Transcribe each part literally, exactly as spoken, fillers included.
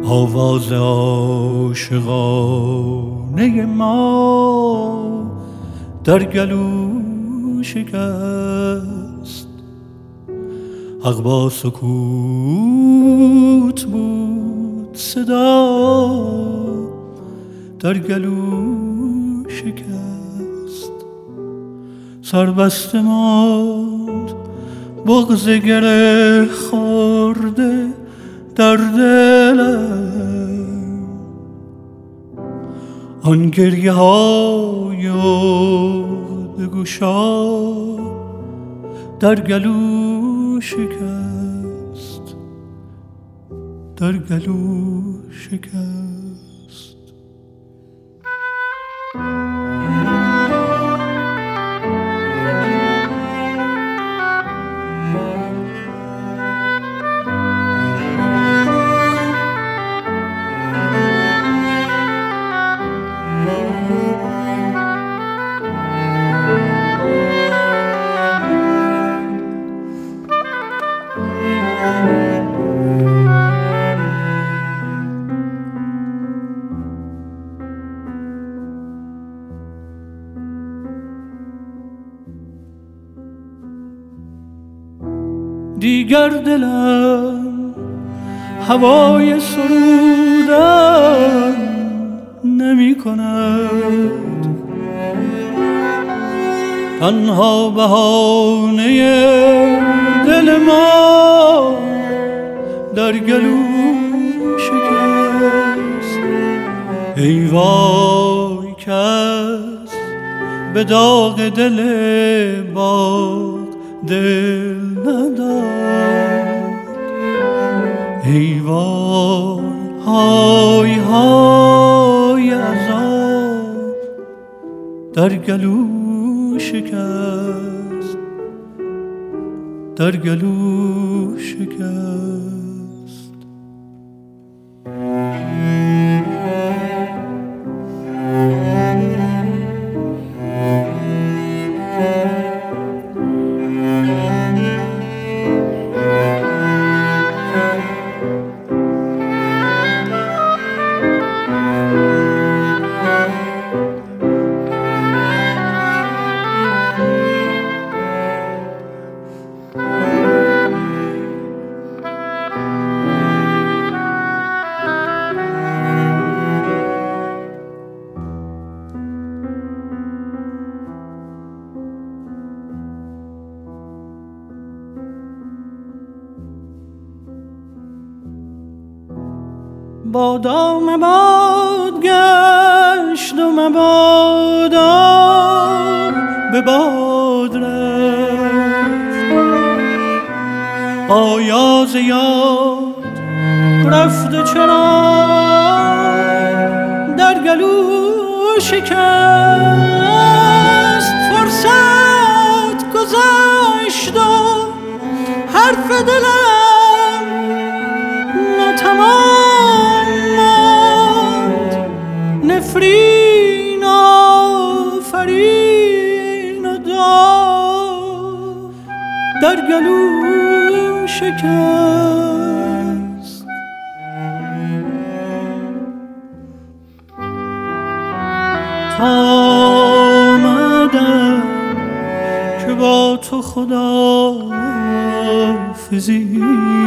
آواز عاشقانه ما در گلو شکست. حق با سکوت بود صدا در گلو شکست. سربسته ماند بغض گره خورده در دلم، آن گریه های به گوشا در گلو شکست، در گلو شکست. دیگر دلم هوای سرودن نمی کند، تنها بهانه دل ما در گلو شکست. ای وای کس به داغ دل باغ دل نداد. ای وای های های عذاب در گلو شکست، در گلو شکست. بادا مباد گشت و مبادا به باد رفت. آیا ز یاد رفت چرا در گلو شکست. فرصت گذشت و حرف دلم ناتمام، نفرین آفرین و داد در گلو شکست. تا آمدم که با تو خداحافظی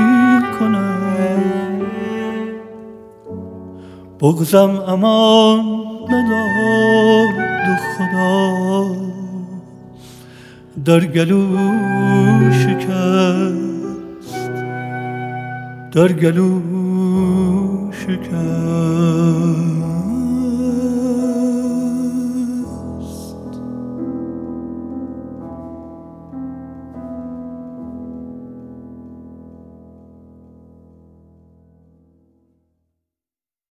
کنم، بغضم امان نداد و خدا در گلو شکست، در گلو شکست.